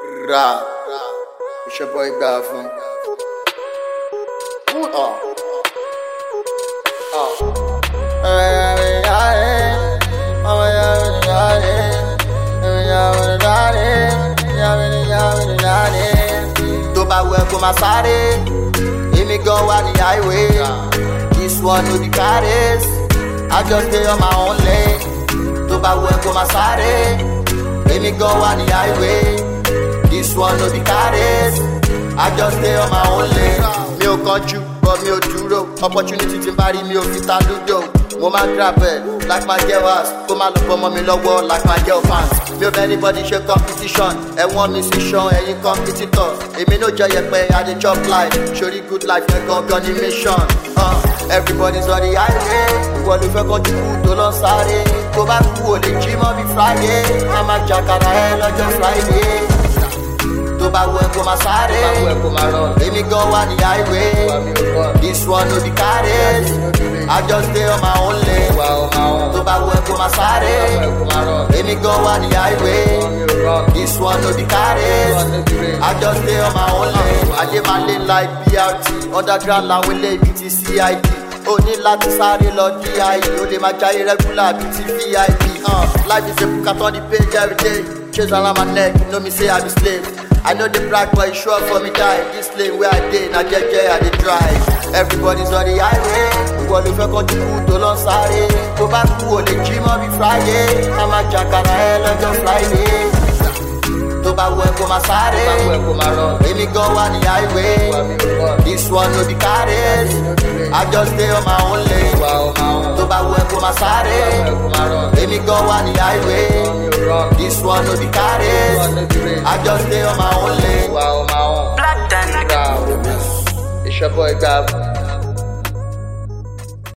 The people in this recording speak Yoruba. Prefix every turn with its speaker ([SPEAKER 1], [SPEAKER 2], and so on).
[SPEAKER 1] Ra, it's your boy Gavin. Tó bá wẹ̀ kó máa sáré, èmi gan wà ní highway. This one no be carries, I just stay on my own lane. Tó bá wẹ̀ kó máa sáré, èmi gan wà ní highway. This one no be carries, I just stay on my own lane. Mi ò kánjú, but mi ò dúró. Opportunity tí n bá rí mi ò fi ta lúdò. Mo máa grab it like my girl ass, kó má lọ bọ́mọ mi lọ́wọ́ like my girl fans. Mi ò bẹ anybody ṣe competition, ẹ̀wọ̀n mi sì ṣan ẹ̀yin competitor. Èmi ló jẹ yẹpẹ, I dey chop life, sórí good life yẹn gangan ní mission. Everybody's on the highway, ìwọ ló fẹ́ kọjú kú tó lọ sáré. Tó bá kú ò lè jí mọ́ bí Friday, a máa jàkàrà ẹ lọ́jọ́ Friday. Tó bá wẹ̀ kó máa sáré, èmi gan wà ní highway. This one no be carries, I just stay on my own lane. Tó bá wẹ̀ kó máa sáré, èmi gan wà ní highway. This one no be carries, I just stay on my own lane. Adé máa lé like BRT, underground làwọn ilé ibi ti CID. O ní láti sáré lọ DIE, o lè máa jayé regular bí ti VIP. Life is a book at on the page every day. Chase around my neck, you know me say I be slave. I know the brag, but it's sure for me die. This lane where I dey, na jeje I dey drive. Everybody's on the highway. Ìwọ ló fẹ́ kọjú kú tó lọ sáré. Tó bá kú ò lè jí mọ́ bí Friday, a máa jàkàrà ẹ lọ́jọ́ Friday. Tó bá wẹ̀ kó máa sáré, èmi gan wà ní highway. This one no be carries, I just stay on my own lane. Tó bá wẹ̀ kó máa sáré, èmi gan wà ní highway. This one no be carries, I just stay on my own lane.
[SPEAKER 2] Black Dan.
[SPEAKER 1] It's your boy Gab.